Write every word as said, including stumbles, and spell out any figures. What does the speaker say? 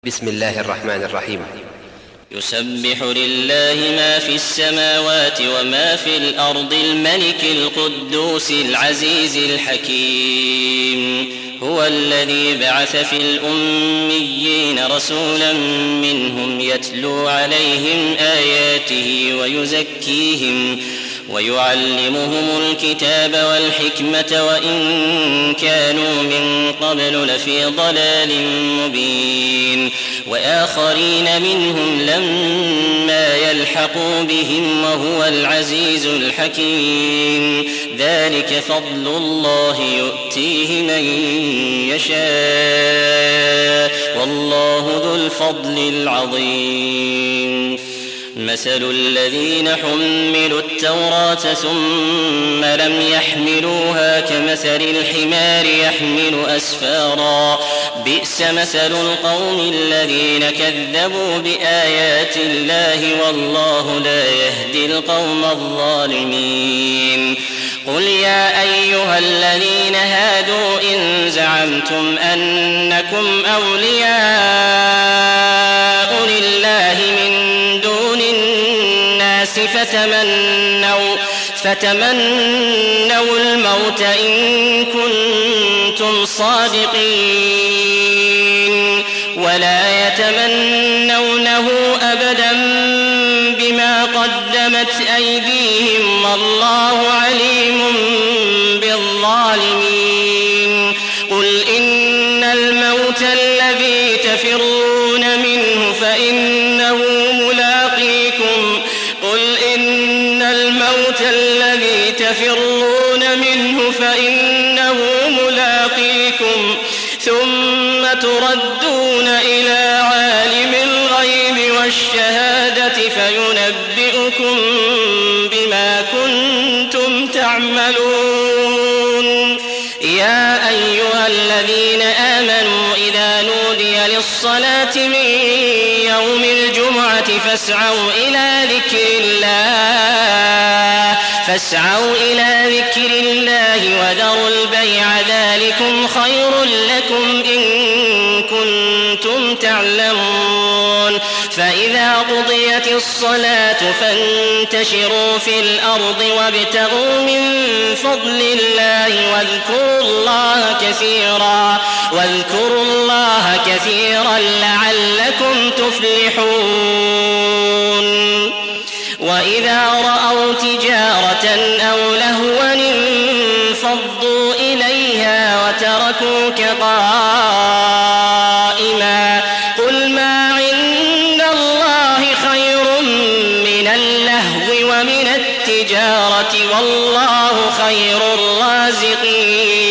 بسم الله الرحمن الرحيم. يسبح لله ما في السماوات وما في الأرض الملك القدوس العزيز الحكيم. هو الذي بعث في الأميين رسولا منهم يتلو عليهم آياته ويزكيهم ويعلمهم الكتاب والحكمة وإن كانوا من قبل لفي ضلال مبين، وآخرين منهم لما يلحقوا بهم وهو العزيز الحكيم. ذلك فضل الله يؤتيه من يشاء والله ذو الفضل العظيم. مثل الذين حملوا التوراة ثم لم يحملوها كمثل الحمار يحمل أسفارا، بئس مثل القوم الذين كذبوا بآيات الله والله لا يهدي القوم الظالمين. قل يا أيها الذين هادوا إن زعمتم أنكم أولياء لله من فتمنوا, فتمنوا الموت إن كنتم صادقين ولا يتمنونه أبدا بما قدمت أيديهم والله عليم بالظالمين. قل إن الموت الذي تفرون منه فإنه ملاقيكم قل إن الموت الذي تفرون منه فإنه ملاقيكم ثم تردون إلى عالم الغيب والشهادة فينبئكم بما كنتم تعملون. يا أيها الذين آمنوا إذا نودي للصلاة من يوم الجمعة فاسعوا إلى ذكر الله فاسعوا إلى ذكر الله وذروا البيع ذلكم خير لكم إن كنتم تعلمون. فإذا قضيت الصلاة فانتشروا في الأرض وابتغوا من فضل الله واذكروا الله كثيرا واذكروا الله كثيرا لعلكم تفلحون. وإذا رأوا تجارة أو لهوا انفضوا إليها وتركوك قائما قل ما عند الله خير من اللهو ومن التجارة والله خير الرازقين.